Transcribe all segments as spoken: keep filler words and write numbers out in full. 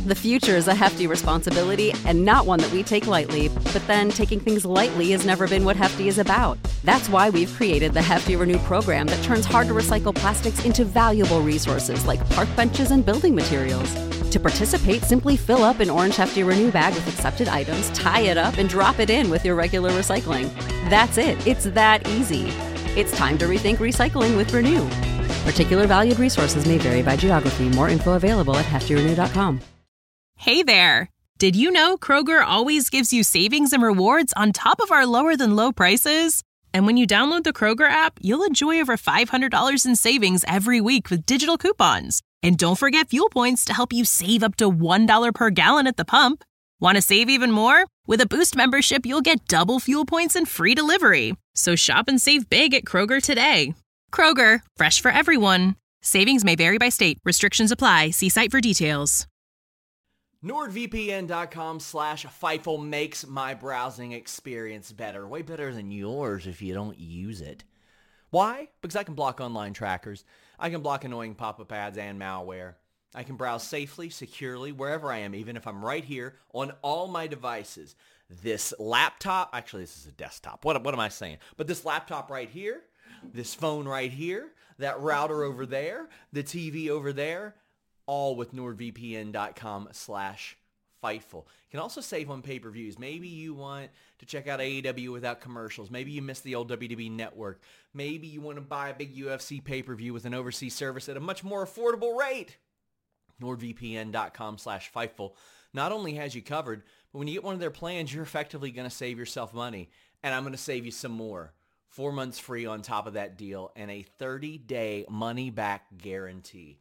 The future is a hefty responsibility and not one that we take lightly, but then taking things lightly has never been what Hefty is about. That's why we've created the Hefty Renew program that turns hard-to-recycle plastics into valuable resources like park benches and building materials. To participate, simply fill up an orange Hefty Renew bag with accepted items, tie it up, and drop it in with your regular recycling. That's it. It's that easy. It's time to rethink recycling with Renew. Particular valued resources may vary by geography. More info available at hefty renew dot com. Hey there! Did you know Kroger always gives you savings and rewards on top of our lower-than-low prices? And when you download the Kroger app, you'll enjoy over five hundred dollars in savings every week with digital coupons. And don't forget fuel points to help you save up to one dollar per gallon at the pump. Want to save even more? With a Boost membership, you'll get double fuel points and free delivery. So shop and save big at Kroger today. Kroger, fresh for everyone. Savings may vary by state. Restrictions apply. See site for details. NordVPN.com slash Fightful makes my browsing experience better. Way better than yours if you don't use it. Why? Because I can block online trackers. I can block annoying pop-up ads and malware. I can browse safely, securely, wherever I am, even if I'm right here on all my devices. This laptop, actually this is a desktop. What, what am I saying? But this laptop right here, this phone right here, that router over there, the T V over there, all with NordVPN.com slash Fightful. You can also save on pay-per-views. Maybe you want to check out A E W without commercials. Maybe you miss the old W W E Network. Maybe you want to buy a big U F C pay-per-view with an overseas service at a much more affordable rate. NordVPN.com slash Fightful not only has you covered, but when you get one of their plans, you're effectively going to save yourself money. And I'm going to save you some more. Four months free on top of that deal and a thirty-day money-back guarantee.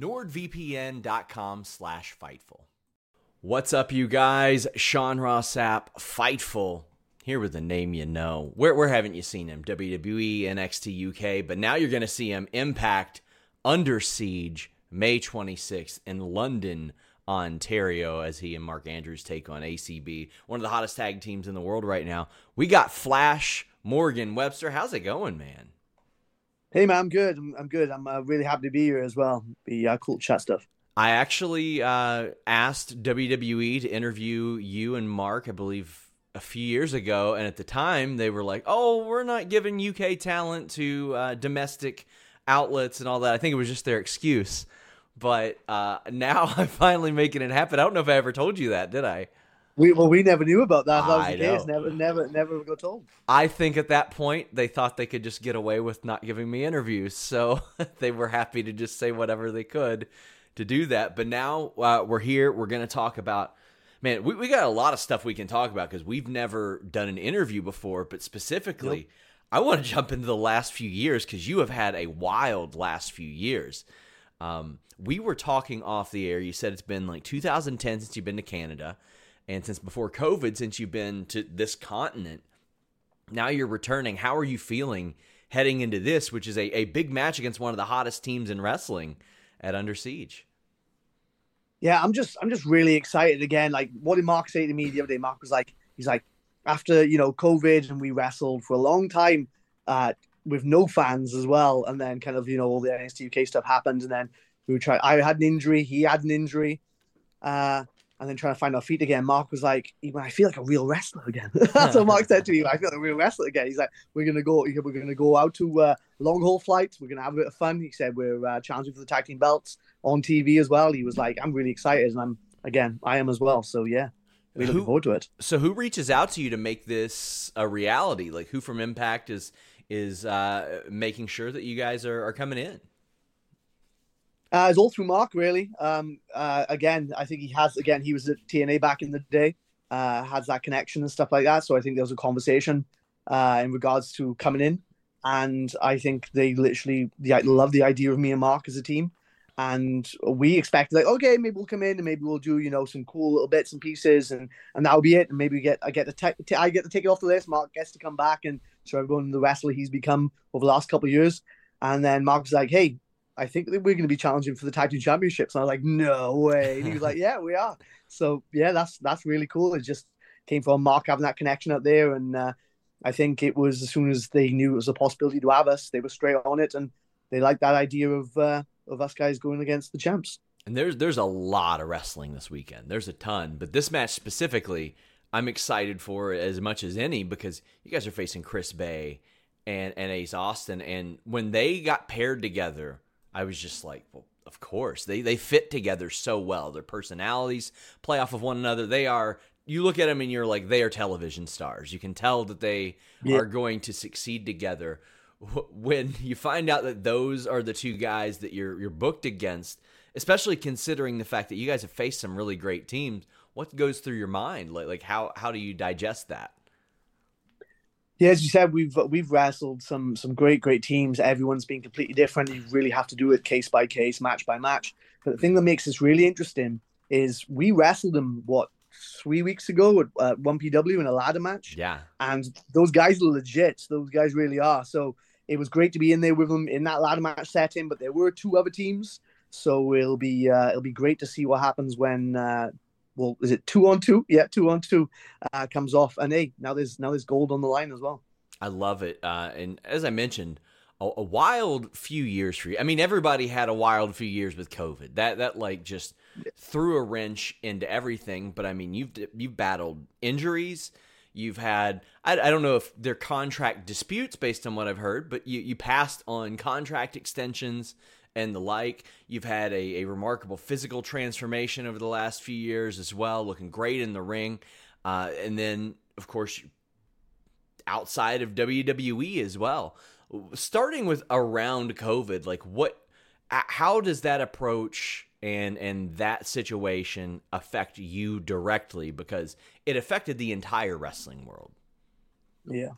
NordVPN.com slash Fightful. What's up, you guys? Sean Ross Sapp, Fightful, here with the name you know. Where, where haven't you seen him? W W E, N X T U K, but now you're going to see him Impact, Under Siege, May twenty-sixth in London, Ontario, as he and Mark Andrews take on A C B, one of the hottest tag teams in the world right now. We got Flash Morgan Webster. How's it going, man? Hey, man, I'm good. I'm, I'm good. I'm uh, really happy to be here as well. Be uh, cool chat stuff. I actually uh, asked W W E to interview you and Mark, I believe, a few years ago. And at the time, they were like, oh, we're not giving U K talent to uh, domestic outlets and all that. I think it was just their excuse. But uh, now I'm finally making it happen. I don't know if I ever told you that, did I? We Well, we never knew about that. That was I the case. know. Never, never, never got told. I think at that point, they thought they could just get away with not giving me interviews. So they were happy to just say whatever they could to do that. But now uh, we're here. We're going to talk about, man, we, we got a lot of stuff we can talk about because we've never done an interview before. But specifically, yep. I want to jump into the last few years because you have had a wild last few years. Um, we were talking off the air. You said it's been like two thousand ten since you've been to Canada. And since before COVID, since you've been to this continent, now you're returning. How are you feeling heading into this, which is a, a big match against one of the hottest teams in wrestling at Under Siege? Yeah, I'm just I'm just really excited again. Like, what did Mark say to me the other day? Mark was like, he's like, after, you know, COVID and we wrestled for a long time uh, with no fans as well. And then kind of, you know, all the N X T U K stuff happened. And then we were trying, I had an injury. He had an injury. Uh, And then trying to find our feet again. Mark was like, I feel like a real wrestler again. That's what Mark said to me. I feel like a real wrestler again. He's like, we're gonna go. We're gonna go out to uh, long haul flights. We're gonna have a bit of fun. He said we're uh, challenging for the tag team belts on T V as well. He was like, I'm really excited, and I'm again, I am as well. So yeah, we're looking forward to it. So who reaches out to you to make this a reality? Like, who from Impact is is uh, making sure that you guys are, are coming in? Uh, it's all through Mark, really. Um, uh, again, I think he has, again, he was at T N A back in the day, uh, has that connection and stuff like that. So I think there was a conversation uh, in regards to coming in. And I think they literally they love the idea of me and Mark as a team. And we expected, like, okay, maybe we'll come in and maybe we'll do, you know, some cool little bits and pieces, and, and that'll be it. And maybe we get I get the te- t- I get the ticket off the list. Mark gets to come back and show everyone the wrestler he's become over the last couple of years. And then Mark was like, hey, I think that we're going to be challenging for the tag team championships. And I was like, no way. And he was like, yeah, we are. So yeah, that's that's really cool. It just came from Mark having that connection out there. And uh, I think it was as soon as they knew it was a possibility to have us, they were straight on it. And they liked that idea of uh, of us guys going against the champs. And there's there's a lot of wrestling this weekend. There's a ton, but this match specifically, I'm excited for as much as any because you guys are facing Chris Bay and, and Ace Austin. And when they got paired together, I was just like, well, of course. They they fit together so well. Their personalities play off of one another. They are, you look at them and you're like, they are television stars. You can tell that they yeah. are going to succeed together. When you find out that those are the two guys that you're you're booked against, especially considering the fact that you guys have faced some really great teams, what goes through your mind? Like, like how how do you digest that? Yeah, as you said, we've we've wrestled some some great great teams. Everyone's been completely different. You really have to do it case by case, match by match. But the thing that makes this really interesting is we wrestled them what three weeks ago at uh, one P W in a ladder match. Yeah, and those guys are legit. Those guys really are. So it was great to be in there with them in that ladder match setting. But there were two other teams. So it'll be uh, it'll be great to see what happens when uh, well, is it two on two? Yeah, two on two uh, comes off, and hey, now there's now there's gold on the line as well. I love it, uh, and as I mentioned, a, a wild few years for you. I mean, everybody had a wild few years with COVID. That that like just threw a wrench into everything. But I mean, you've you've battled injuries. You've had, I, I don't know if they're contract disputes based on what I've heard, but you, you passed on contract extensions and the like. You've had a, a remarkable physical transformation over the last few years as well, looking great in the ring. Uh, and then, of course, outside of W W E as well. Starting with around COVID, like what, how does that approach and and that situation affect you directly? Because it affected the entire wrestling world. Yeah.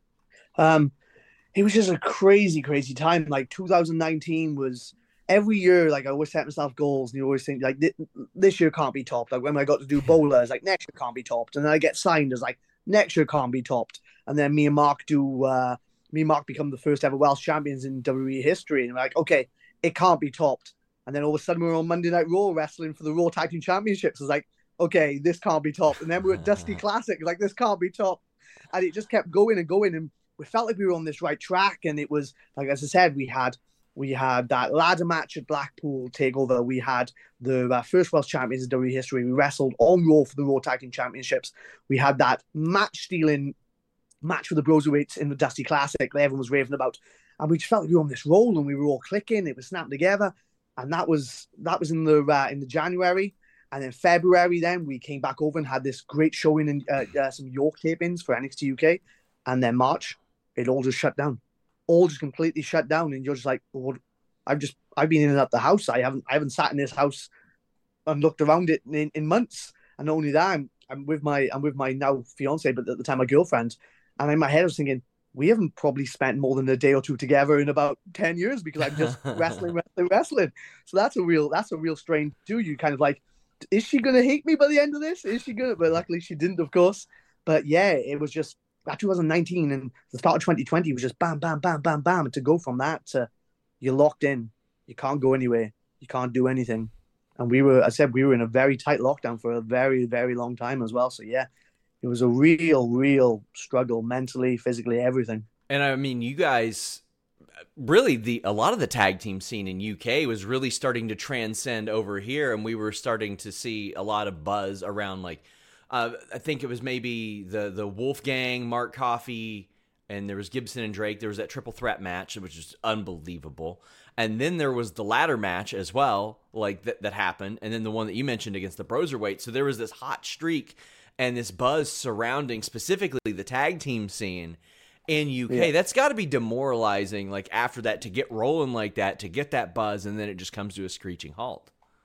Um, it was just a crazy, crazy time. Like two thousand nineteen was every year, like I always set myself goals and you always think like this year can't be topped. Like when I got to do bowlers, like next year can't be topped. And then I get signed as like next year can't be topped. And then me and Mark do, uh, me and Mark become the first ever Welsh champions in W W E history. And we're like, okay, it can't be topped. And then all of a sudden we were on Monday Night Raw wrestling for the Raw Tag Team Championships. It's like, okay, this can't be topped. And then we were at Dusty Classic. Like, this can't be topped. And it just kept going and going. And we felt like we were on this right track. And it was, like, as I said, we had we had that ladder match at Blackpool TakeOver. We had the uh, first Welsh champions in W W E history. We wrestled on Raw for the Raw Tag Team Championships. We had that match-stealing match for the Broserweights in the Dusty Classic that everyone was raving about. And we just felt like we were on this roll and we were all clicking. It was snapping together. And that was that was in the uh, in the January, and then February. Then we came back over and had this great showing in uh, uh, some York tapings for N X T U K, and then March, it all just shut down, all just completely shut down. And you're just like, well, I've just I've been in and out the house. I haven't I haven't sat in this house and looked around it in, in months. And not only that, I'm, I'm with my I'm with my now fiance, but at the time my girlfriend. And in my head I was thinking, we haven't probably spent more than a day or two together in about ten years because I'm just wrestling, wrestling, wrestling. So that's a real, that's a real strain too. You kind of like, is she going to hate me by the end of this? Is she going to? But luckily she didn't, of course. But yeah, it was just that two thousand nineteen and the start of twenty twenty was just bam, bam, bam, bam, bam. And to go from that to you're locked in, you can't go anywhere, you can't do anything. And we were, I said, we were in a very tight lockdown for a very, very long time as well. So yeah. It was a real, real struggle mentally, physically, everything. And I mean, you guys, really, the a lot of the tag team scene in U K was really starting to transcend over here, and we were starting to see a lot of buzz around, like, uh, I think it was maybe the the Wolfgang, Mark Coffey, and there was Gibson and Drake. There was that triple threat match, which was unbelievable. And then there was the ladder match as well, like that that happened, and then the one that you mentioned against the Broserweight. So there was this hot streak and this buzz surrounding specifically the tag team scene in U K. Yeah. That's got to be demoralizing, like, after that, to get rolling like that, to get that buzz, and then it just comes to a screeching halt.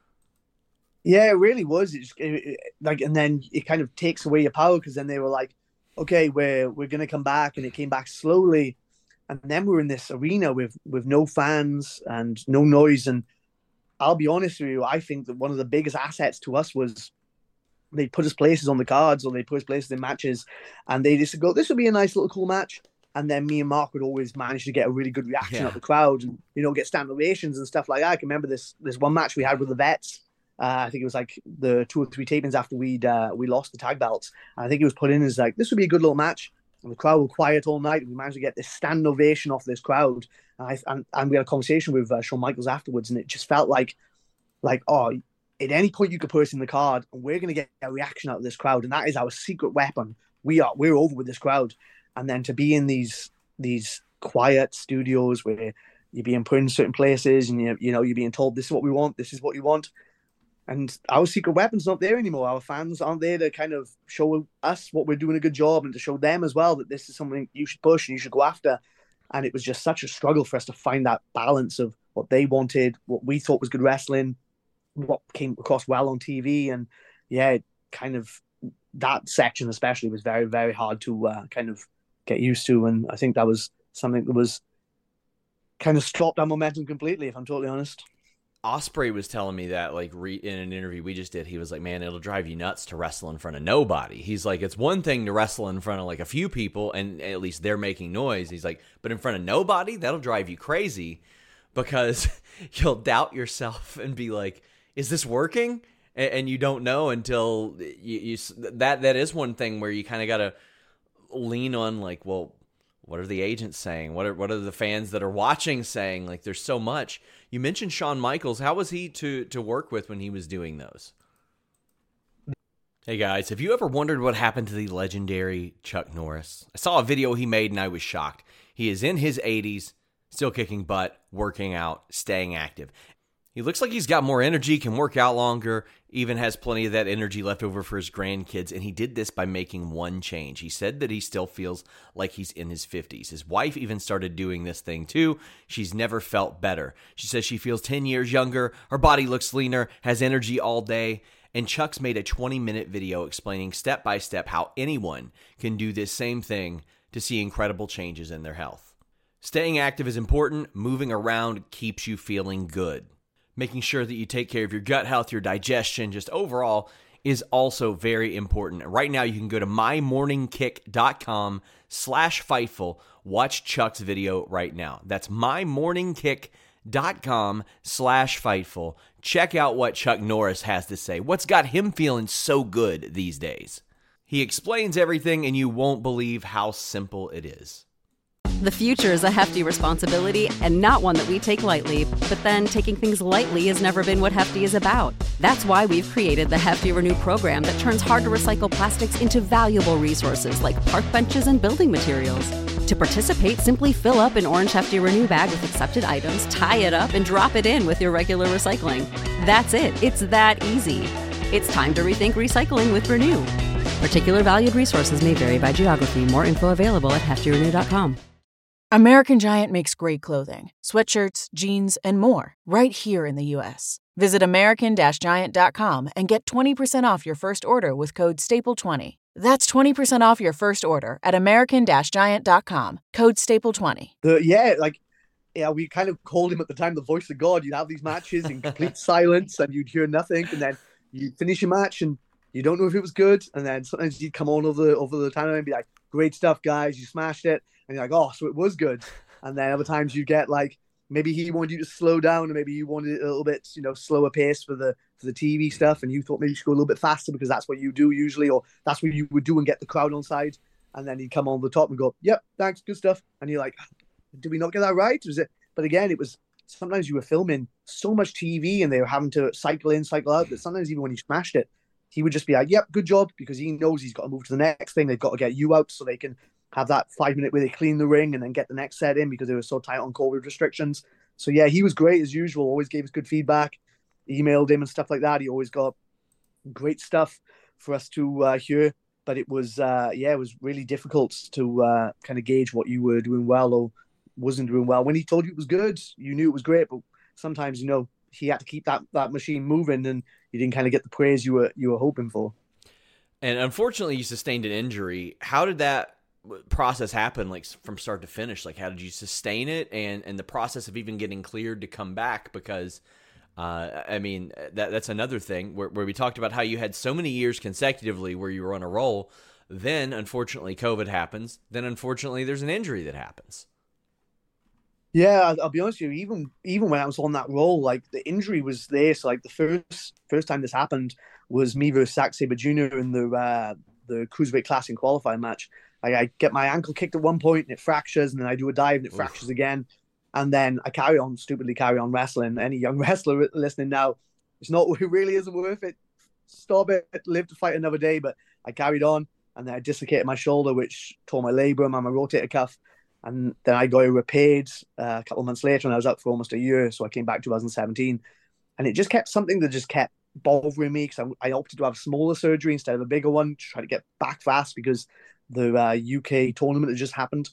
Yeah, it really was. It just, it, it, like, and then it kind of takes away your power, because then they were like, okay, we're we're gonna come back, and it came back slowly, and then we're in this arena with with no fans and no noise. And I'll be honest with you, I think that one of the biggest assets to us was they put us places on the cards, or they put us places in matches, and they just go, this would be a nice little cool match. And then me and Mark would always manage to get a really good reaction yeah. of the crowd, and, you know, get stand ovations and stuff like that. I can remember this this one match we had with the Vets. Uh, I think it was like the two or three tapings after we'd uh, we lost the tag belts. And I think it was put in as like, this would be a good little match. And the crowd were quiet all night. And we managed to get this stand ovation off this crowd. And, I, and, and we had a conversation with uh, Shawn Michaels afterwards, and it just felt like like, oh, at any point you could put us in the card, and we're going to get a reaction out of this crowd, and that is our secret weapon. We are we're over with this crowd, and then to be in these these quiet studios where you're being put in certain places, and you you know you're being told this is what we want, this is what you want, and our secret weapon's not there anymore. Our fans aren't there to kind of show us what we're doing a good job, and to show them as well that this is something you should push and you should go after. And it was just such a struggle for us to find that balance of what they wanted, what we thought was good wrestling, what came across well on T V. And yeah, it kind of that section especially was very, very hard to uh, kind of get used to. And I think that was something that was kind of stopped our momentum completely, if I'm totally honest. Ospreay was telling me that, like, re- in an interview we just did, he was like, man, it'll drive you nuts to wrestle in front of nobody. He's like, it's one thing to wrestle in front of, like, a few people, and at least they're making noise. He's like, but in front of nobody, that'll drive you crazy, because you'll doubt yourself and be like, is this working? And, and you don't know until you, you that that is one thing where you kind of got to lean on, like, well, what are the agents saying? What are what are the fans that are watching saying? Like, there's so much. You mentioned Shawn Michaels. How was he to to work with when he was doing those? Hey guys, have you ever wondered what happened to the legendary Chuck Norris? I saw a video he made and I was shocked. He is in his eighties, still kicking butt, working out, staying active. He looks like he's got more energy, can work out longer, even has plenty of that energy left over for his grandkids, and he did this by making one change. He said that he still feels like he's in his fifties. His wife even started doing this thing too. She's never felt better. She says she feels ten years younger, her body looks leaner, has energy all day, and Chuck's made a twenty-minute video explaining step by step how anyone can do this same thing to see incredible changes in their health. Staying active is important. Moving around keeps you feeling good. Making sure that you take care of your gut health, your digestion, just overall is also very important. Right now, you can go to mymorningkick.com slash Fightful. Watch Chuck's video right now. That's mymorningkick.com slash Fightful. Check out what Chuck Norris has to say. What's got him feeling so good these days? He explains everything, and you won't believe how simple it is. The future is a hefty responsibility and not one that we take lightly, but then taking things lightly has never been what Hefty is about. That's why we've created the Hefty Renew program that turns hard-to-recycle plastics into valuable resources like park benches and building materials. To participate, simply fill up an orange Hefty Renew bag with accepted items, tie it up, and drop it in with your regular recycling. That's it. It's that easy. It's time to rethink recycling with Renew. Particular valued resources may vary by geography. More info available at hefty renew dot com. American Giant makes great clothing, sweatshirts, jeans, and more right here in the U S. Visit American Giant dot com and get twenty percent off your first order with code staple twenty. That's twenty percent off your first order at American Giant dot com, code staple twenty. The, yeah, like, yeah, we kind of called him at the time the voice of God. You'd have these matches in complete silence and you'd hear nothing, and then you'd finish your match and you don't know if it was good, and then sometimes you'd come on over the, over the timeline and be like, great stuff, guys, you smashed it. And you're like, oh, so it was good. And then other times you get like, maybe he wanted you to slow down, or maybe you wanted it a little bit, you know, slower pace for the for the T V stuff, and you thought maybe you should go a little bit faster because that's what you do usually, or that's what you would do and get the crowd on side. And then he'd come on the top and go, yep, thanks, good stuff. And you're like, did we not get that right? Was it? But again, it was sometimes you were filming so much T V and they were having to cycle in, cycle out, that sometimes even when he smashed it, he would just be like, yep, good job, because he knows he's got to move to the next thing. They've got to get you out so they can have that five minute where they clean the ring and then get the next set in because they were so tight on COVID restrictions. So yeah, he was great as usual. Always gave us good feedback. Emailed him and stuff like that. He always got great stuff for us to uh, hear. But it was, uh, yeah, it was really difficult to uh, kind of gauge what you were doing well or wasn't doing well. When he told you it was good, you knew it was great. But sometimes, you know, he had to keep that that machine moving, and you didn't kind of get the praise you were you were hoping for. And unfortunately, you sustained an injury. How did that process happen, like from start to finish? Like, how did you sustain it, and and the process of even getting cleared to come back? Because uh I mean, that that's another thing where, where we talked about how you had so many years consecutively where you were on a roll, then unfortunately COVID happens, then unfortunately there's an injury that happens. Yeah, I'll, I'll be honest with you, even even when I was on that roll, like the injury was there. So like the first first time this happened was me versus Zack Sabre Junior in the uh the Cruiserweight Classic qualifying match. I, I get my ankle kicked at one point and it fractures, and then I do a dive and it Oof. fractures again. And then I carry on, stupidly carry on wrestling. Any young wrestler listening now it's not, it really isn't worth it. Stop it, live to fight another day. But I carried on, and then I dislocated my shoulder, which tore my labrum and my rotator cuff. And then I got it repaired uh, a couple of months later, and I was out for almost a year. So I came back twenty seventeen, and it just kept something that just kept bothering me, because I, I opted to have a smaller surgery instead of a bigger one to try to get back fast, because the uh, U K tournament had just happened,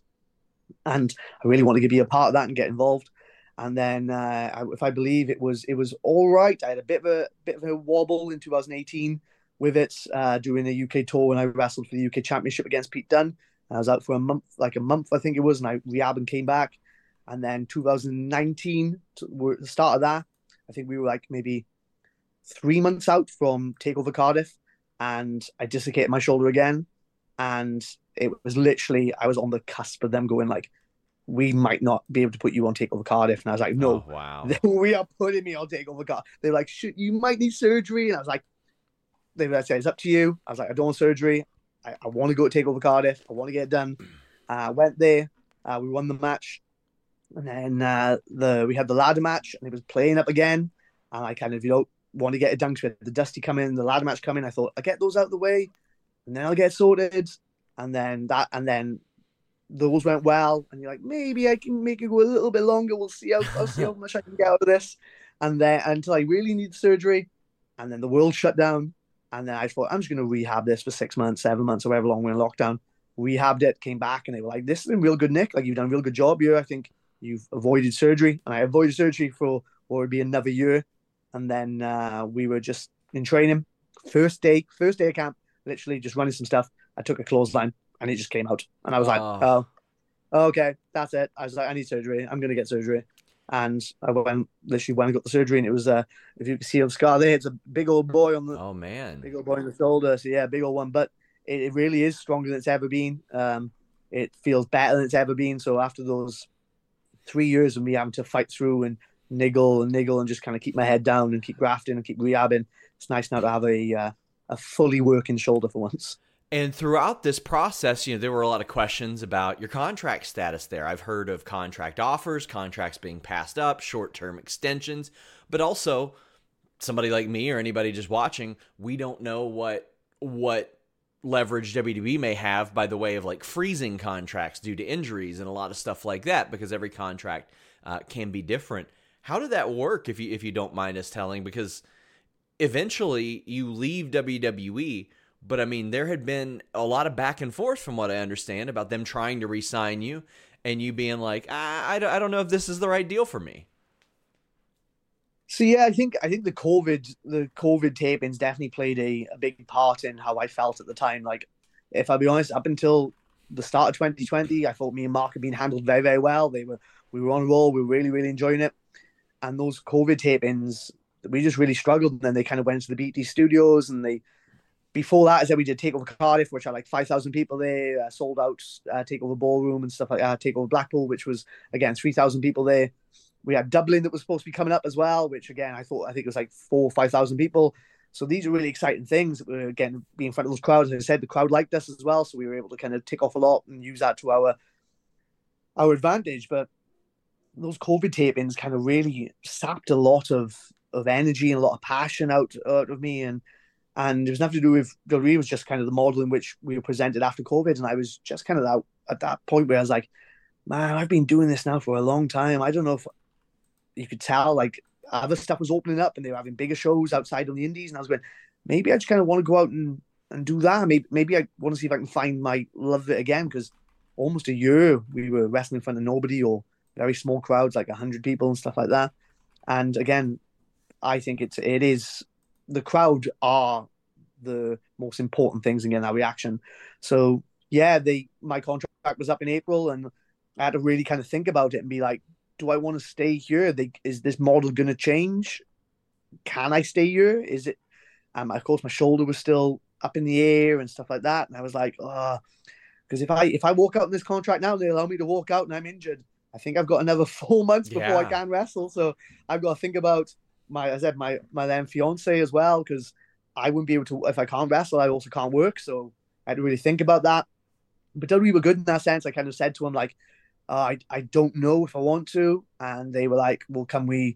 and I really wanted to be a part of that and get involved. And then, uh, I, if I believe it was, it was all right. I had a bit of a bit of a wobble in two thousand eighteen with it, uh, doing the U K tour when I wrestled for the U K Championship against Pete Dunne. I was out for a month, like a month, I think it was, and I rehab and came back. And then two thousand nineteen, the start of that, I think we were like maybe three months out from TakeOver Cardiff, and I dislocated my shoulder again. And it was literally, I was on the cusp of them going like, we might not be able to put you on TakeOver Cardiff. And I was like, no, oh, wow. we are putting me on TakeOver Cardiff. They're like, shit, you might need surgery. And I was like, they were saying, it's up to you. I was like, I don't want surgery. I, I want to go to TakeOver Cardiff. I want to get it done. I uh, went there. Uh, we won the match. And then uh, the we had the ladder match, and it was playing up again. And I kind of, you know, want to get it done. With the Dusty coming, the ladder match coming, I thought, I'll get those out of the way, and then I'll get sorted. And then that, and then those went well. And you're like, maybe I can make it go a little bit longer. We'll see how, I'll see how much I can get out of this. And then until I really need surgery. And then the world shut down. And then I thought, I'm just going to rehab this for six months, seven months, or however long we're in lockdown. Rehabbed it, came back, and they were like, this is a real good, Nick. Like, you've done a real good job here. I think you've avoided surgery. And I avoided surgery for what would be another year. And then uh, we were just in training. First day, first day of camp, literally just running some stuff. I took a clothesline, and it just came out. And I was oh. like, oh, okay, that's it. I was like, I need surgery. I'm going to get surgery. And I went, literally went and got the surgery, and it was, uh, if you can see the scar there, it's a big old boy on the, oh man, big old boy on the shoulder. So yeah, big old one, but it, it really is stronger than it's ever been. Um, it feels better than it's ever been. So after those three years of me having to fight through and niggle and niggle and just kind of keep my head down and keep grafting and keep rehabbing, it's nice now to have a uh, a fully working shoulder for once. And throughout this process, you know, there were a lot of questions about your contract status there. I've heard of contract offers, contracts being passed up, short-term extensions, but also somebody like me or anybody just watching, we don't know what what leverage W W E may have by the way of like freezing contracts due to injuries and a lot of stuff like that, because every contract uh, can be different. How did that work, if you if you don't mind us telling? Because eventually you leave W W E, but I mean, there had been a lot of back and forth from what I understand about them trying to re-sign you and you being like, I, I don't know if this is the right deal for me. So yeah, I think I think the COVID the COVID tapings definitely played a, a big part in how I felt at the time. Like, if I'll be honest, up until the start of twenty twenty, I thought me and Mark had been handled very, very well. They were we were on a roll, we were really, really enjoying it. And those COVID tapings, we just really struggled. And then they kind of went to the B T studios, and they before that, I said we did TakeOver Cardiff, which had like five thousand people there, uh, sold out uh, TakeOver Ballroom and stuff like that. TakeOver Blackpool, which was again three thousand people there. We had Dublin that was supposed to be coming up as well, which again I thought I think it was like four or five thousand people. So these are really exciting things. That we're again being in front of those crowds. As I said, the crowd liked us as well, so we were able to kind of tick off a lot and use that to our our advantage. But those COVID tapings kind of really sapped a lot of of energy and a lot of passion out, out of me, and and it was nothing to do with W W E. It was just kind of the model in which we were presented after COVID, and I was just kind of that, at that point where I was like, man, I've been doing this now for a long time. I don't know if you could tell, like, other stuff was opening up and they were having bigger shows outside on the indies, and I was going, maybe I just kind of want to go out and, and do that. Maybe maybe I want to see if I can find my love of it again, because almost a year we were wrestling in front of nobody or very small crowds, like one hundred people and stuff like that. And again, I think it's it is the crowd are the most important things in getting that reaction. So yeah, they my contract was up in April, and I had to really kind of think about it and be like, do I want to stay here? They, is this model going to change? Can I stay here? Is it? Um, of course, my shoulder was still up in the air and stuff like that, and I was like, oh, because if I if I walk out in this contract now, they allow me to walk out, and I'm injured. I think I've got another four months before yeah. I can wrestle. So I've got to think about my, as I said, my my then fiance as well, because I wouldn't be able to, if I can't wrestle, I also can't work. So I had to really think about that. But W W E were good in that sense. I kind of said to him, like, uh, I I don't know if I want to, and they were like, well, can we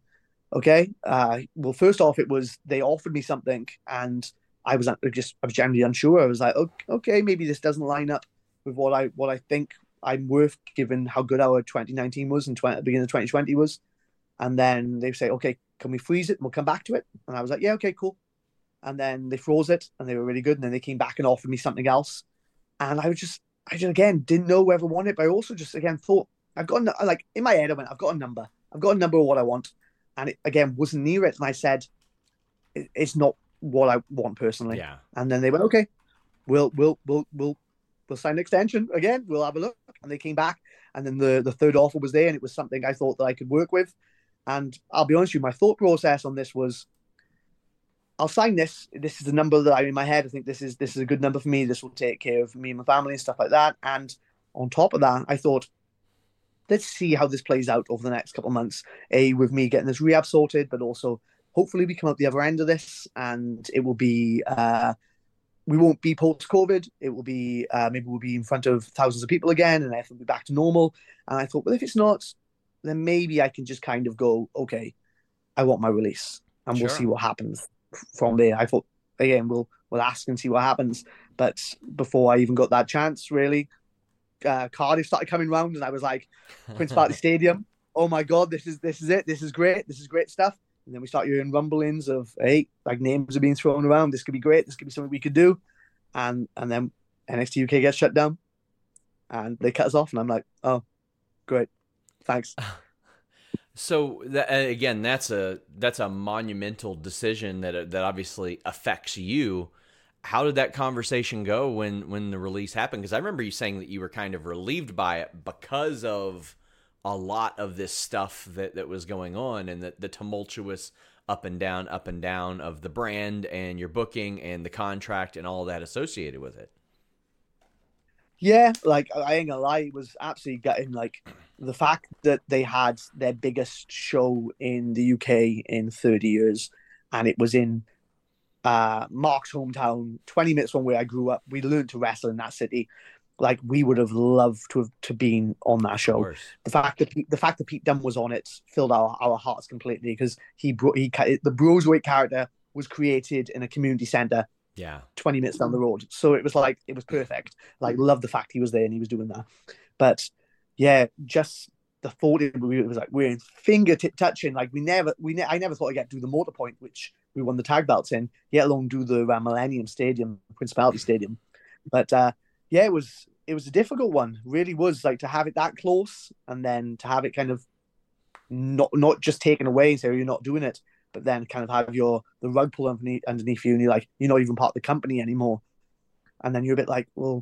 Okay. Uh, well, first off, it was they offered me something, and I was just I was generally unsure. I was like, okay, okay, maybe this doesn't line up with what I what I think I'm worth, given how good our twenty nineteen was and twenty, beginning of twenty twenty was. And then they say, okay, can we freeze it and we'll come back to it? And I was like, yeah, okay, cool. And then they froze it, and they were really good. And then they came back and offered me something else, and I was just I just again didn't know whether I wanted it, but I also just again thought I've got a, like in my head I went, I've got a number, I've got a number of what I want, and it again wasn't near it. And I said, it, it's not what I want personally. Yeah. And then they went, okay, we'll we'll we'll we'll we'll sign an extension again. We'll have a look. And they came back, and then the the third offer was there, and it was something I thought that I could work with. And I'll be honest with you, my thought process on this was, I'll sign this. This is the number that I'm in my head. I think this is this is a good number for me. This will take care of me and my family and stuff like that. And on top of that, I thought, let's see how this plays out over the next couple of months. A, with me getting this rehab sorted, but also hopefully we come out the other end of this, and it will be uh, we won't be post-COVID. It will be uh, maybe we'll be in front of thousands of people again, and everything will be back to normal. And I thought, well, if it's not, then maybe I can just kind of go, okay, I want my release, and Sure. we'll see what happens from there. I thought, again, we'll we'll ask and see what happens. But before I even got that chance, really, uh, Cardiff started coming round, and I was like, Prince Party Stadium, oh my god, this is this is it, this is great, this is great stuff. And then we start hearing rumblings of, hey, like names are being thrown around. This could be great. This could be something we could do. And and then N X T U K gets shut down, and they cut us off, and I'm like, oh, great, thanks. So that, again, that's a that's a monumental decision that that obviously affects you. How did that conversation go when when the release happened? Because I remember you saying that you were kind of relieved by it because of a lot of this stuff that, that was going on, and the, the tumultuous up and down, up and down of the brand and your booking and the contract and all that associated with it. Yeah, like I ain't gonna lie, it was absolutely gutting. Like the fact that they had their biggest show in the U K in thirty years, and it was in uh, Mark's hometown, twenty minutes from where I grew up. We learned to wrestle in that city. Like we would have loved to have to been on that show. The fact that the fact that Pete Dunne was on it filled our, our hearts completely, because he brought he the Broserweight character was created in a community center. Yeah, twenty minutes down the road. So it was like, it was perfect. Like, love the fact he was there and he was doing that. But yeah, just the thought, it was like, we're in fingertip touching. Like we never, we ne- I never thought I'd get to do the Motor Point, which we won the tag belts in, yet alone do the uh, Millennium Stadium, Principality Stadium. But uh, yeah, it was, it was a difficult one. Really was, like, to have it that close, and then to have it kind of not, not just taken away and say, oh, you're not doing it, but then kind of have your the rug pull underneath, underneath you, and you're like, you're not even part of the company anymore. And then you're a bit like, well,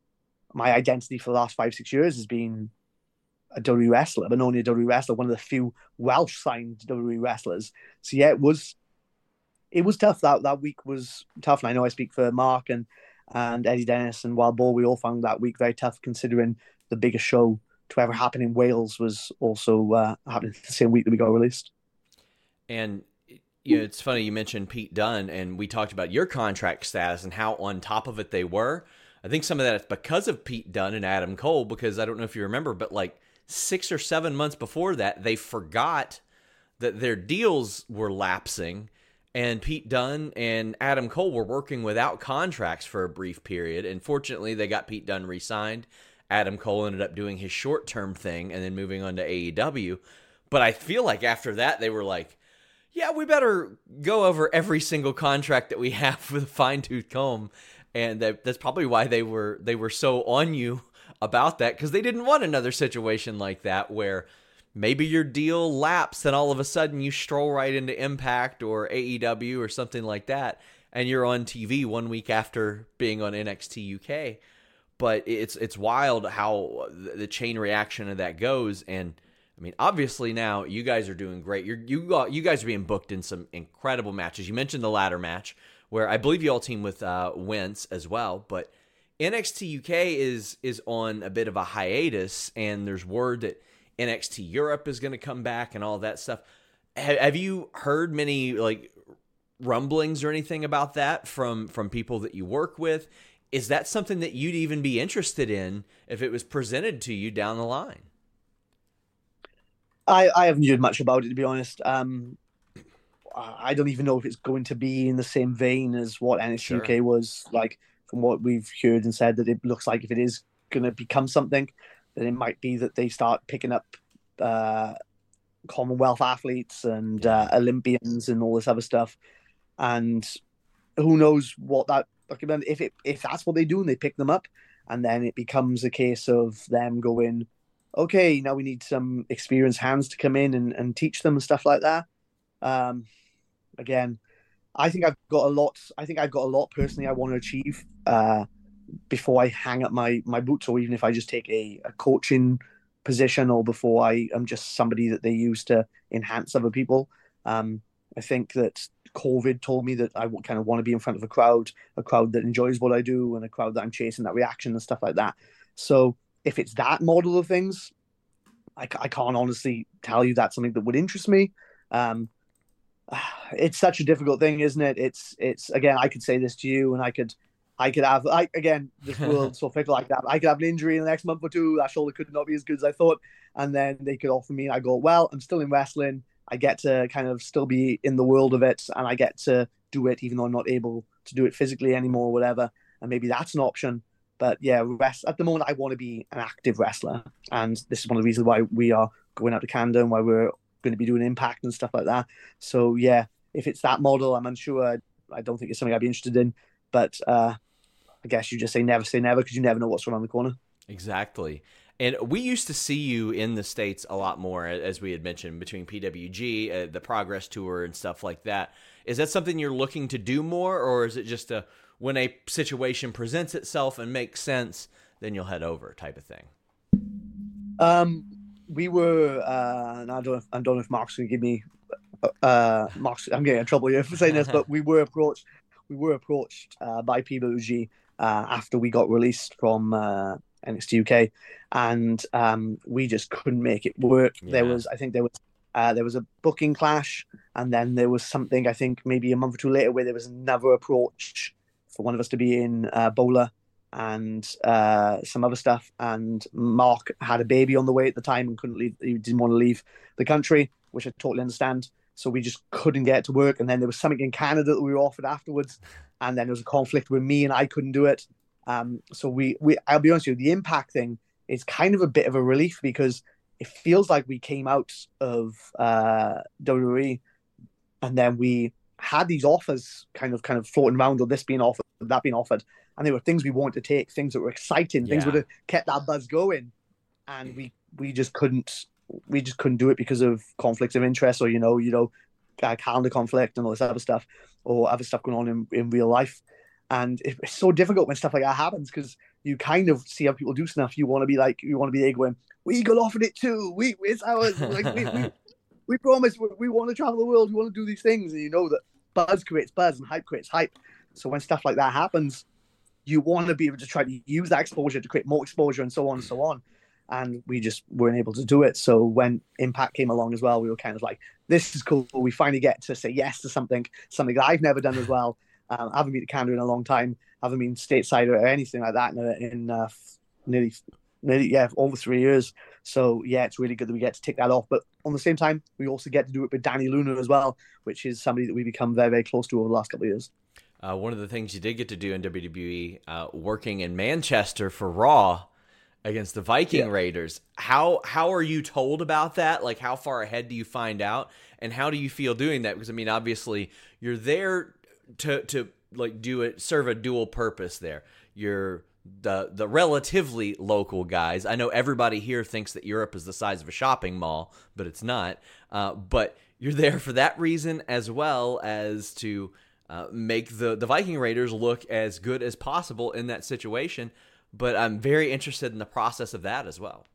my identity for the last five, six years has been a W W E wrestler, but only a W W E wrestler, one of the few Welsh signed W W E wrestlers. So yeah, it was it was tough. That that week was tough. And I know I speak for Mark and and Eddie Dennis and Wild Boar. We all found that week very tough, considering the biggest show to ever happen in Wales was also uh, happening the same week that we got released. And you know, it's funny you mentioned Pete Dunne, and we talked about your contract status and how on top of it they were. I think some of that is because of Pete Dunne and Adam Cole, because I don't know if you remember, but like six or seven months before that, they forgot that their deals were lapsing, and Pete Dunne and Adam Cole were working without contracts for a brief period. And fortunately, they got Pete Dunne re-signed. Adam Cole ended up doing his short-term thing and then moving on to A E W. But I feel like after that, they were like, yeah, we better go over every single contract that we have with a fine-tooth comb. And that, that's probably why they were they were so on you about that, because they didn't want another situation like that where maybe your deal lapsed and all of a sudden you stroll right into Impact or A E W or something like that, and you're on T V one week after being on N X T U K. But it's it's wild how the chain reaction of that goes. And I mean, obviously now you guys are doing great. You're, you uh, you guys are being booked in some incredible matches. You mentioned the ladder match, where I believe you all team with uh, Wentz as well. But N X T U K is is on a bit of a hiatus, and there's word that N X T Europe is going to come back and all that stuff. Have, have you heard many like rumblings or anything about that from from people that you work with? Is that something that you'd even be interested in if it was presented to you down the line? I, I haven't heard much about it, to be honest. Um, I don't even know if it's going to be in the same vein as what N X T Sure. U K was like. From what we've heard and said, that it looks like if it is going to become something, then it might be that they start picking up uh, Commonwealth athletes and uh, Olympians and all this other stuff. And who knows what that, if it if that's what they do and they pick them up, and then it becomes a case of them going, okay, now we need some experienced hands to come in and, and teach them and stuff like that. Um, again, I think I've got a lot. I think I've got a lot personally I want to achieve uh, before I hang up my my boots, or even if I just take a, a coaching position, or before I am just somebody that they use to enhance other people. Um, I think that COVID told me that I kind of want to be in front of a crowd, a crowd that enjoys what I do, and a crowd that I'm chasing that reaction and stuff like that. So if it's that model of things, I, I can't honestly tell you that's something that would interest me. Um, It's such a difficult thing, isn't it? It's it's again, I could say this to you, and I could, I could have, I again, this world's so fickle like that. I could have an injury in the next month or two. That shoulder could not be as good as I thought, and then they could offer me. And I go, well, I'm still in wrestling. I get to kind of still be in the world of it, and I get to do it even though I'm not able to do it physically anymore, or whatever. And maybe that's an option. But yeah, rest at the moment, I want to be an active wrestler, and this is one of the reasons why we are going out to Canada and why we're going to be doing Impact and stuff like that. So yeah, if it's that model, I'm unsure. I don't think it's something I'd be interested in. But uh, I guess you just say never say never, because you never know what's around the corner. Exactly. And we used to see you in the States a lot more, as we had mentioned, between P W G, uh, the Progress Tour, and stuff like that. Is that something you're looking to do more, or is it just a when a situation presents itself and makes sense, then you'll head over type of thing? Um, we were, uh, and I don't know if, I don't know if Mark's going to give me, uh, Mark's, I'm getting in trouble here for saying this, but we were approached, we were approached uh, by P W G uh, after we got released from uh, N X T U K, and um, we just couldn't make it work. Yeah. There was, I think there was, uh, there was a booking clash, and then there was something, I think maybe a month or two later, where there was another approach for one of us to be in uh, Bola and uh, some other stuff. And Mark had a baby on the way at the time and couldn't leave. He didn't want to leave the country, which I totally understand. So we just couldn't get to work. And then there was something in Canada that we were offered afterwards. And then there was a conflict with me and I couldn't do it. Um, so we, we, I'll be honest with you, the Impact thing is kind of a bit of a relief, because it feels like we came out of uh, W W E and then we had these offers kind of kind of floating around, or this being offered, that being offered, and they were things we wanted to take, things that were exciting, yeah. things that would have kept that buzz going, and we we just couldn't we just couldn't do it because of conflicts of interest, or you know you know uh, calendar conflict and all this other stuff, or other stuff going on in, in real life. And it's so difficult when stuff like that happens, because you kind of see how people do stuff. You want to be like, you want to be there going, we got offered it too. We it's ours. Like we, we we promise we, we want to travel the world. We want to do these things, and you know that buzz creates buzz and hype creates hype. So when stuff like that happens, you want to be able to try to use that exposure to create more exposure and so on and so on. And we just weren't able to do it. So when Impact came along as well, we were kind of like, this is cool. We finally get to say yes to something, something that I've never done as well. Um, I haven't been to Canada in a long time. I haven't been stateside or anything like that in, in uh, nearly, nearly, yeah, over three years. So yeah, it's really good that we get to tick that off. But on the same time, we also get to do it with Danny Luna as well, which is somebody that we've become very, very close to over the last couple of years. Uh, one of the things you did get to do in W W E, uh, working in Manchester for Raw against the Viking yeah. Raiders. How how are you told about that? Like, how far ahead do you find out, and how do you feel doing that? Because I mean, obviously, you're there to to like do it, serve a dual purpose. There, you're the the relatively local guys. I know everybody here thinks that Europe is the size of a shopping mall, but it's not. Uh, but you're there for that reason, as well as to Uh, make the, the Viking Raiders look as good as possible in that situation. But I'm very interested in the process of that as well.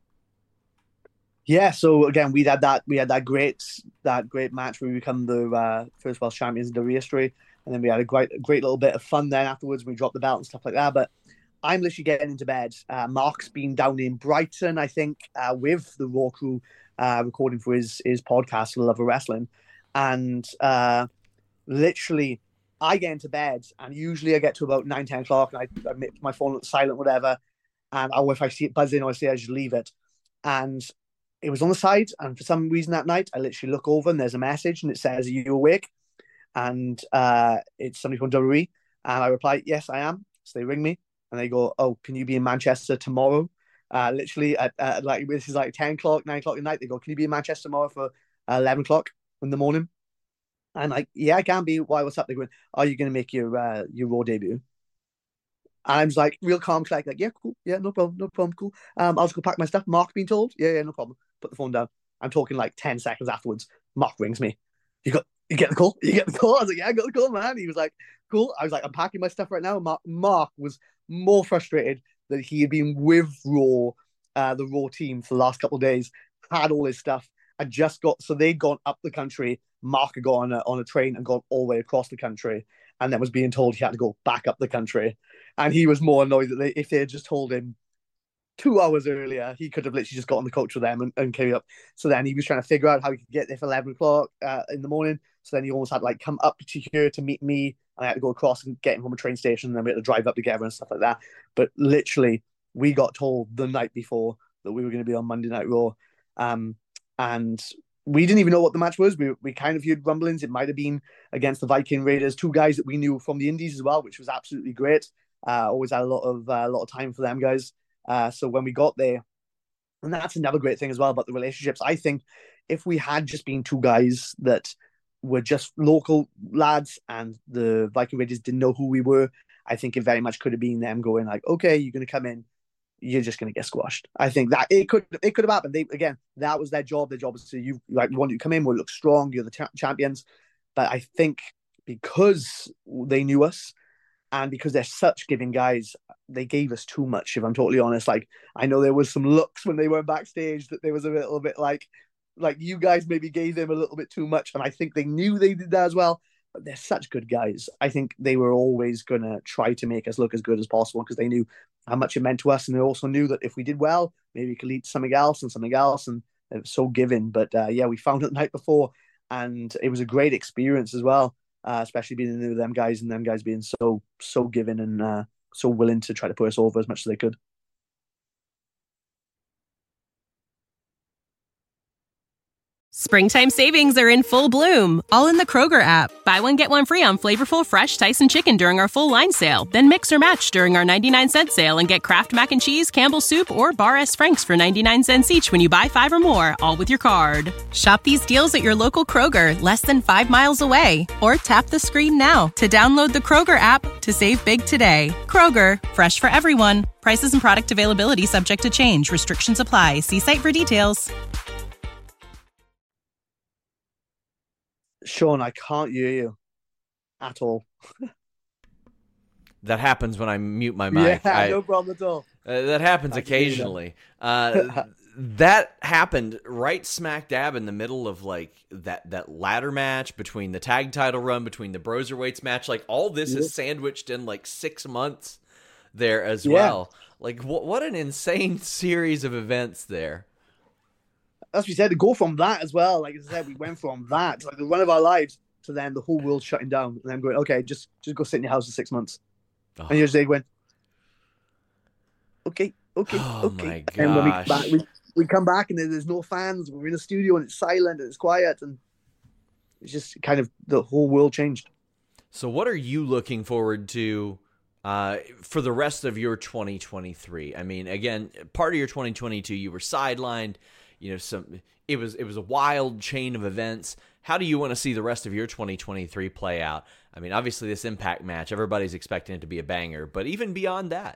Yeah, so again, we had that we had that great that great match where we become the uh, first Welsh champions in W W E history, and then we had a great great little bit of fun then afterwards. We dropped the belt and stuff like that. But I'm literally getting into bed. Uh, Mark's been down in Brighton, I think, uh, with the Raw crew, uh, recording for his his podcast, The Love of Wrestling, and uh, literally. I get into bed, and usually I get to about nine, ten o'clock, and I, I make my phone silent, whatever. And I, if I see it buzzing, or I say I just leave it. And it was on the side, and for some reason that night, I literally look over, and there's a message, and it says, "Are you awake?" and uh, it's somebody from W W E. And I reply, yes, I am. So they ring me and they go, oh, can you be in Manchester tomorrow? Uh, literally at uh, like, this is like ten o'clock, nine o'clock at night. They go, can you be in Manchester tomorrow for uh, eleven o'clock in the morning? And like, yeah, I can be. Why? What's up? They're going, are you going to make your uh, your Raw debut? And I was like, real calm, like, like, yeah, cool, yeah, no problem, no problem, cool. Um, I'll just go pack my stuff. Mark being told, yeah, yeah, no problem. Put the phone down. I'm talking like ten seconds afterwards. Mark rings me. You got, you get the call? You get the call? I was like, yeah, I got the call, man. He was like, cool. I was like, I'm packing my stuff right now. Mark, Mark was more frustrated that he had been with Raw, uh, the Raw team for the last couple of days, had all his stuff, and just got, so they'd gone up the country. Mark had gone on a, on a train and gone all the way across the country, and then was being told he had to go back up the country. And he was more annoyed that they, if they had just told him two hours earlier, he could have literally just got on the coach with them and, and carried up. So then he was trying to figure out how he could get there for eleven o'clock uh, in the morning. So then he almost had to like come up to here to meet me, and I had to go across and get him from a train station, and then we had to drive up together and stuff like that. But literally, we got told the night before that we were going to be on Monday Night Raw. Um, and we didn't even know what the match was. We we kind of heard rumblings. It might have been against the Viking Raiders, two guys that we knew from the Indies as well, which was absolutely great. Uh, always had a lot of uh, a lot of time for them guys. Uh, so when we got there, and that's another great thing as well about the relationships. I think if we had just been two guys that were just local lads and the Viking Raiders didn't know who we were, I think it very much could have been them going like, okay, you're going to come in, you're just going to get squashed. I think that it could it could have happened. They, again, that was their job. Their job was to, you like, we want you to come in, we'll look strong, you're the cha- champions. But I think because they knew us, and because they're such giving guys, they gave us too much, if I'm totally honest. Like, I know there was some looks when they were backstage that there was a little bit like, like you guys maybe gave them a little bit too much. And I think they knew they did that as well. But they're such good guys. I think they were always going to try to make us look as good as possible because they knew how much it meant to us. And they also knew that if we did well, maybe it could lead to something else and something else. And it was so giving. But uh, yeah, we found it the night before. And it was a great experience as well. Uh, especially being with them guys and them guys being so so giving and uh, so willing to try to put us over as much as they could. Springtime savings are in full bloom, all in the Kroger app. Buy one, get one free on flavorful, fresh Tyson chicken during our full line sale. Then mix or match during our ninety-nine cent sale and get Kraft Mac and Cheese, Campbell's Soup, or Bar S. Frank's for ninety-nine cents each when you buy five or more, all with your card. Shop these deals at your local Kroger, less than five miles away. Or tap the screen now to download the Kroger app to save big today. Kroger, fresh for everyone. Prices and product availability subject to change. Restrictions apply. See site for details. Sean, I can't hear you at all. That happens when I mute my mic. Yeah, I, no problem at all. Uh, that happens occasionally. Uh, that happened right smack dab in the middle of like that that ladder match between the tag title run, between the Broserweights match. Like all this yeah. is sandwiched in like six months there as yeah. well. Like what what an insane series of events there. As we said, to go from that as well, like I said, we went from that to like the run of our lives to then the whole world shutting down and then going, okay, just just go sit in your house for six months. Oh. And usually they went, okay, okay, oh okay. My gosh. And when we come back, we, we come back and there's no fans. We're in a studio and it's silent and it's quiet and it's just kind of the whole world changed. So what are you looking forward to uh, for the rest of your twenty twenty-three? I mean, again, part of your twenty twenty-two, you were sidelined. You know, some it was it was a wild chain of events. How do you want to see the rest of your twenty twenty-three play out? I mean, obviously this Impact match, everybody's expecting it to be a banger, but even beyond that,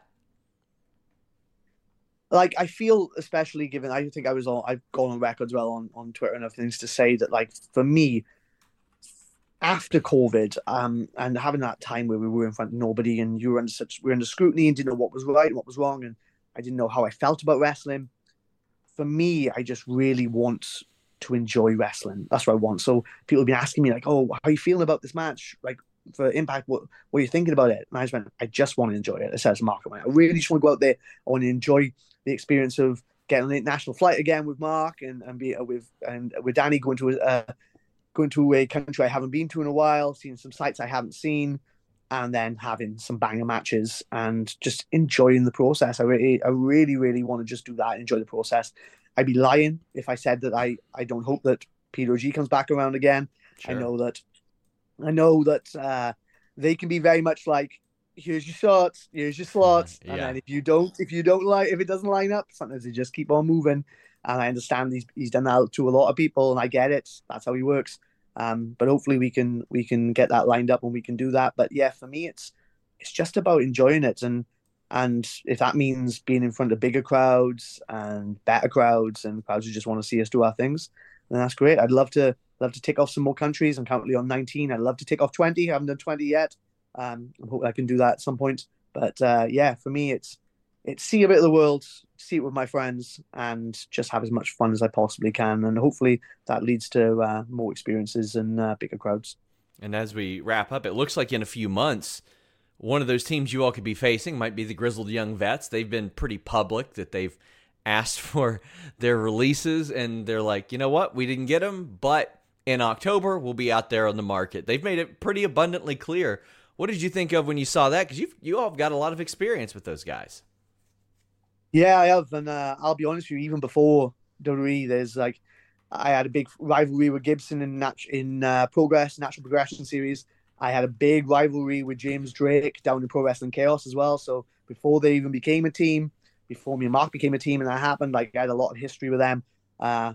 like I feel, especially given I think I was on, I've gone on record as well on on Twitter and other things to say that, like, for me, after COVID, um, and having that time where we were in front of nobody and you were under such we were under scrutiny and didn't know what was right and what was wrong, and I didn't know how I felt about wrestling. For me, I just really want to enjoy wrestling. That's what I want. So people have been asking me like, oh, how are you feeling about this match? Like for Impact, what, what are you thinking about it? And I just went, I just want to enjoy it. It says Mark. I really just want to go out there. I want to enjoy the experience of getting on an international flight again with Mark and, and be with, and with Danny going to a, uh, going to a country I haven't been to in a while, seeing some sites I haven't seen, and then having some banger matches and just enjoying the process. I really, I really, really want to just do that, enjoy the process. I'd be lying if I said that I, I don't hope that Peter G comes back around again. Sure. I know that I know that uh, they can be very much like, here's your shots, here's your slots, Yeah. and then if you don't, if you don't like, if it doesn't line up, sometimes they just keep on moving. And I understand he's he's done that to a lot of people, and I get it. That's how he works. Um, but hopefully we can we can get that lined up and we can do that. But yeah, for me, it's it's just about enjoying it, and and if that means being in front of bigger crowds and better crowds and crowds who just want to see us do our things, then that's great. I'd love to love to tick off some more countries. I'm currently on nineteen. I'd love to tick off twenty. I haven't done twenty yet. Um, I hope I can do that at some point. But uh, yeah, for me, it's it's see a bit of the world, see it with my friends, and just have as much fun as I possibly can. And hopefully that leads to uh, more experiences and uh, bigger crowds. And as we wrap up, it looks like in a few months, one of those teams you all could be facing might be the Grizzled Young Vets. They've been pretty public that they've asked for their releases, and they're like, you know what, we didn't get them, but in October, we'll be out there on the market. They've made it pretty abundantly clear. What did you think of when you saw that? Because you you all have got a lot of experience with those guys. Yeah, I have, and uh, I'll be honest with you. Even before W W E, there's like I had a big rivalry with Gibson in nat- in uh, Progress Natural Progression series. I had a big rivalry with James Drake down in Pro Wrestling Chaos as well. So before they even became a team, before me and Mark became a team, and that happened, like I had a lot of history with them. Uh,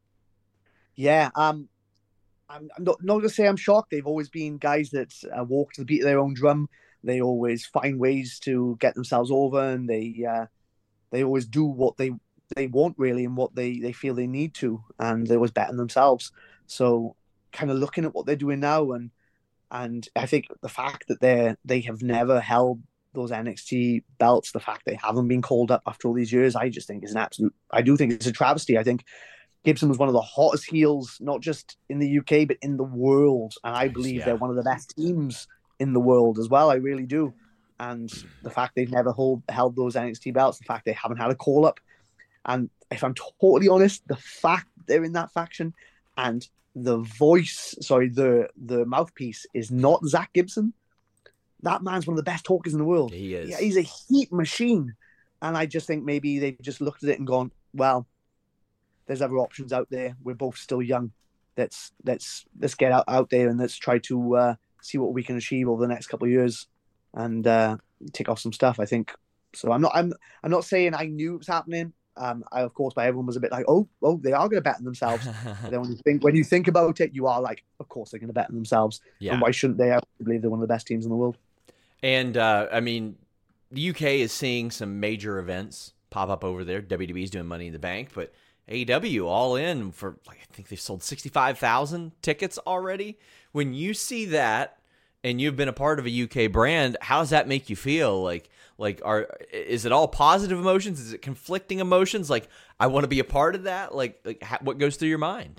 yeah, um. I'm, I'm not, not going to say I'm shocked. They've always been guys that uh, walk to the beat of their own drum. They always find ways to get themselves over, and they uh, they always do what they they want really, and what they, they feel they need to, and they always better themselves. So, kind of looking at what they're doing now, and and I think the fact that they they have never held those N X T belts, the fact they haven't been called up after all these years, I just think is an absolute. I do think it's a travesty. I think Gibson was one of the hottest heels, not just in the U K, but in the world. And I believe yeah. they're one of the best teams in the world as well. I really do. And the fact they've never hold, held those N X T belts, the fact they haven't had a call-up. And if I'm totally honest, the fact they're in that faction and the voice, sorry, the, the mouthpiece is not Zach Gibson, that man's one of the best talkers in the world. He is. Yeah, he's a heat machine. And I just think maybe they've just looked at it and gone, well, there's other options out there. We're both still young. Let's let's let's get out, out there and let's try to uh, see what we can achieve over the next couple of years and uh, tick off some stuff. I think so. I'm not I'm I'm not saying I knew it was happening. Um, I of course, but everyone was a bit like, oh oh, they are going to bet on themselves. But then when you think when you think about it, you are like, of course they're going to bet on themselves. Yeah. And why shouldn't they? I believe they're one of the best teams in the world. And uh, I mean, the U K is seeing some major events pop up over there. W W E is doing Money in the Bank, but A E W all in for, like, I think they've sold sixty-five thousand tickets already. When you see that and you've been a part of a U K brand, how does that make you feel? Like, like are is it all positive emotions? Is it conflicting emotions? Like, I want to be a part of that? Like, like how, what goes through your mind?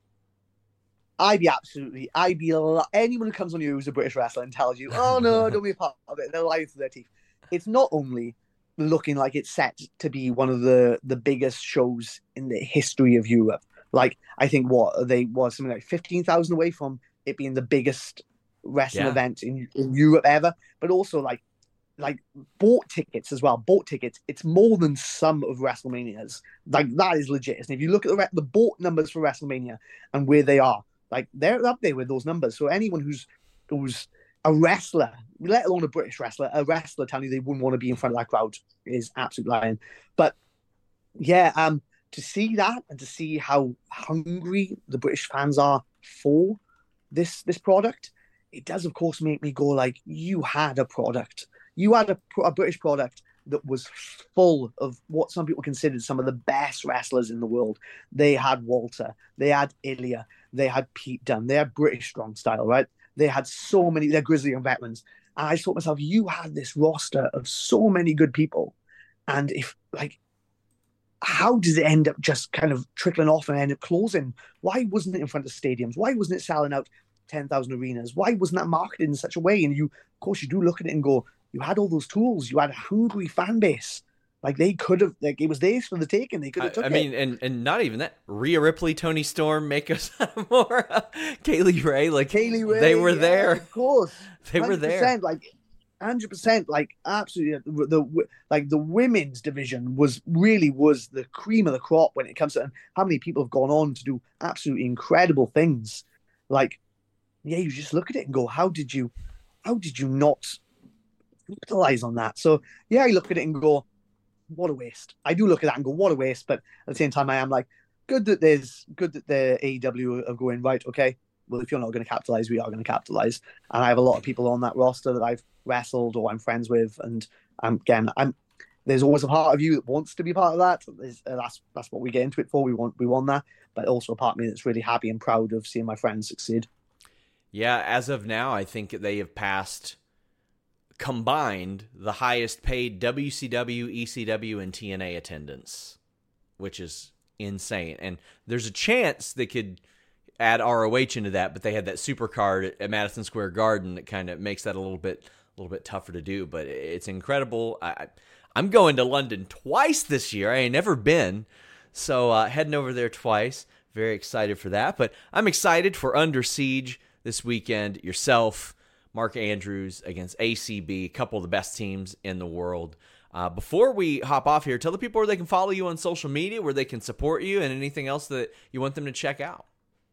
I'd be absolutely, I'd be, anyone who comes on you who's a British wrestler and tells you, oh no, don't be a part of it, they're lying through their teeth. It's not only looking like it's set to be one of the, the biggest shows in the history of Europe. Like, I think what they was something like fifteen thousand away from it being the biggest wrestling Yeah. event in, in Europe ever, but also like, like bought tickets as well. Bought tickets. It's more than some of WrestleManias. Like, that is legit. And if you look at the, re- the bought numbers for WrestleMania and where they are, like, they're up there with those numbers. So anyone who's, who's a wrestler, let alone a British wrestler, a wrestler telling you they wouldn't want to be in front of that crowd is absolute lying. But yeah, um, to see that and to see how hungry the British fans are for this this product, it does of course make me go like, you had a product, you had a, a British product that was full of what some people considered some of the best wrestlers in the world. They had Walter, they had Ilya, they had Pete Dunne, they had British Strong Style, right? They had so many, they're Grizzly Young Veterans. And I thought to myself, you had this roster of so many good people. And if, like, how does it end up just kind of trickling off and end up closing? Why wasn't it in front of stadiums? Why wasn't it selling out ten thousand arenas? Why wasn't that marketed in such a way? And you, of course, you do look at it and go, you had all those tools. You had a hungry fan base. Like, they could have, like, it was theirs for the taking. They could have took I, I it. mean, and, and not even that. Rhea Ripley, Tony Storm, Mako Satomura, Kaylee Ray, like, Kaylee Ray, they were yeah, there. Of course. They were there. Like, one hundred percent, like, absolutely. The, the like the women's division was really was the cream of the crop when it comes to how many people have gone on to do absolutely incredible things. Like, yeah, you just look at it and go, how did you, how did you not capitalize on that? So yeah, I look at it and go, what a waste. I do look at that and go, what a waste. But at the same time, I am like, good that there's good that the A E W are going, right, okay, well, if you're not going to capitalize, we are going to capitalize. And I have a lot of people on that roster that I've wrestled or I'm friends with. And um, again, I'm there's always a part of you that wants to be part of that. Uh, that's that's what we get into it for. We want we want that. But also a part of me that's really happy and proud of seeing my friends succeed. Yeah, as of now, I think they have passed combined the highest paid W C W, E C W, and T N A attendance, which is insane. And there's a chance they could add R O H into that, but they had that super card at, at Madison Square Garden that kind of makes that a little bit a little bit tougher to do. But it's incredible. I, I'm going to London twice this year. I ain't never been, so uh, heading over there twice. Very excited for that. But I'm excited for Under Siege this weekend. Yourself, Mark Andrews against A C B, a couple of the best teams in the world. Uh, before we hop off here, tell the people where they can follow you on social media, where they can support you, and anything else that you want them to check out.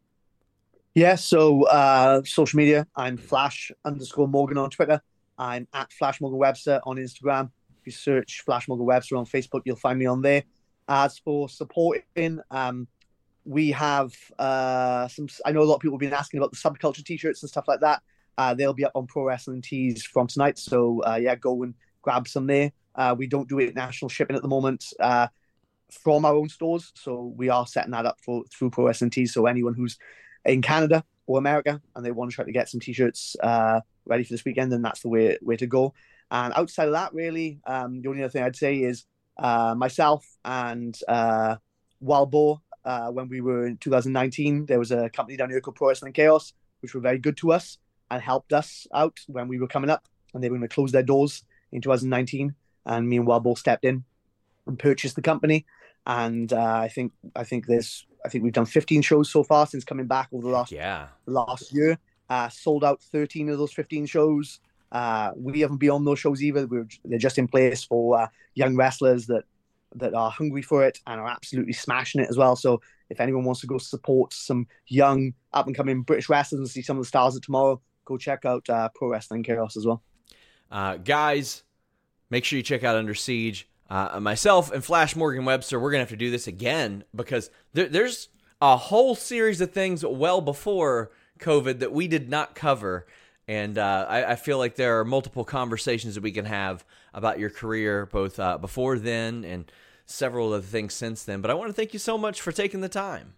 Yeah, so uh, social media, I'm Flash underscore Morgan on Twitter. I'm at Flash Morgan Webster on Instagram. If you search Flash Morgan Webster on Facebook, you'll find me on there. As for supporting, um, we have uh, some, I know a lot of people have been asking about the Subculture t-shirts and stuff like that. Uh, they'll be up on Pro Wrestling Tees from tonight. So uh, yeah, go and grab some there. Uh, we don't do international shipping at the moment uh, from our own stores. So we are setting that up for through Pro Wrestling Tees. So anyone who's in Canada or America and they want to try to get some t-shirts uh, ready for this weekend, then that's the way, way to go. And outside of that, really, um, the only other thing I'd say is uh, myself and uh, Wild Boar, uh, when we were in two thousand nineteen, there was a company down here called Pro Wrestling Chaos, which were very good to us and helped us out when we were coming up, and they were going to close their doors in two thousand nineteen. And me and Wild Boar stepped in and purchased the company. And uh, I think I think there's I think we've done fifteen shows so far since coming back over the last yeah. last year. Uh, sold out thirteen of those fifteen shows. Uh, we haven't been on those shows either. We're they're just in place for uh, young wrestlers that that are hungry for it and are absolutely smashing it as well. So if anyone wants to go support some young up and coming British wrestlers and see some of the stars of tomorrow, go check out uh, Pro Wrestling Chaos as well. Uh, guys, make sure you check out Under Siege. Uh, myself and Flash Morgan Webster, we're going to have to do this again because there, there's a whole series of things well before COVID that we did not cover. And uh, I, I feel like there are multiple conversations that we can have about your career, both uh, before then and several of the things since then. But I want to thank you so much for taking the time.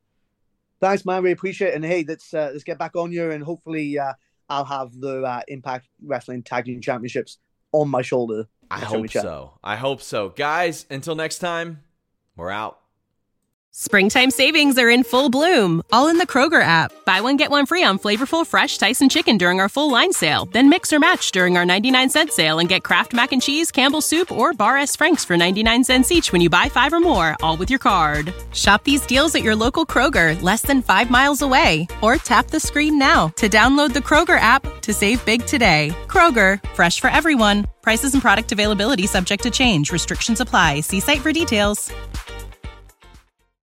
Thanks, man. We appreciate it. And hey, let's, uh, let's get back on here, and hopefully uh, I'll have the uh, Impact Wrestling Tag Team Championships on my shoulder. I hope so. I hope so. Guys, until next time, we're out. Springtime savings are in full bloom, all in the Kroger app. Buy one, get one free on flavorful, fresh Tyson chicken during our full line sale. Then mix or match during our ninety-nine cent sale and get Kraft Mac and Cheese, Campbell's Soup, or Bar S. Frank's for ninety-nine cents each when you buy five or more, all with your card. Shop these deals at your local Kroger, less than five miles away. Or tap the screen now to download the Kroger app to save big today. Kroger, fresh for everyone. Prices and product availability subject to change. Restrictions apply. See site for details.